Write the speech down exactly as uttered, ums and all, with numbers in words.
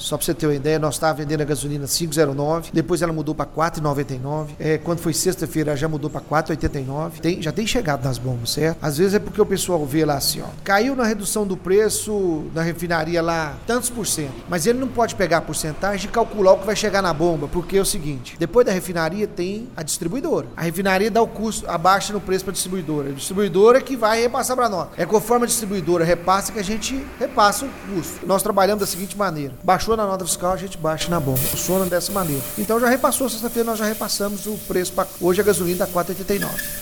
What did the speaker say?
Só para você ter uma ideia, nós estávamos vendendo a gasolina cinco reais e nove centavos, depois ela mudou para quatro reais e noventa e nove centavos. É, quando foi sexta-feira, ela já mudou para quatro reais e oitenta e nove centavos. Tem, já tem chegado nas bombas, certo? Às vezes é porque o pessoal vê lá assim, ó, caiu na redução do preço na refinaria lá tantos por cento, mas ele não pode pegar a porcentagem e calcular o que vai chegar na bomba, porque é o seguinte, depois da refinaria tem a distribuidora. A refinaria dá o custo, abaixa no preço para a distribuidora. A distribuidora que vai repassar para nós. É conforme a distribuidora repassa que a gente repassa o custo. Nós trabalhamos da seguinte maneira, baixou na nota fiscal, a gente baixa na bomba. Funciona dessa maneira. Então já repassou, sexta-feira nós já repassamos o preço para hoje a gasolina está quatro reais e oitenta e nove centavos.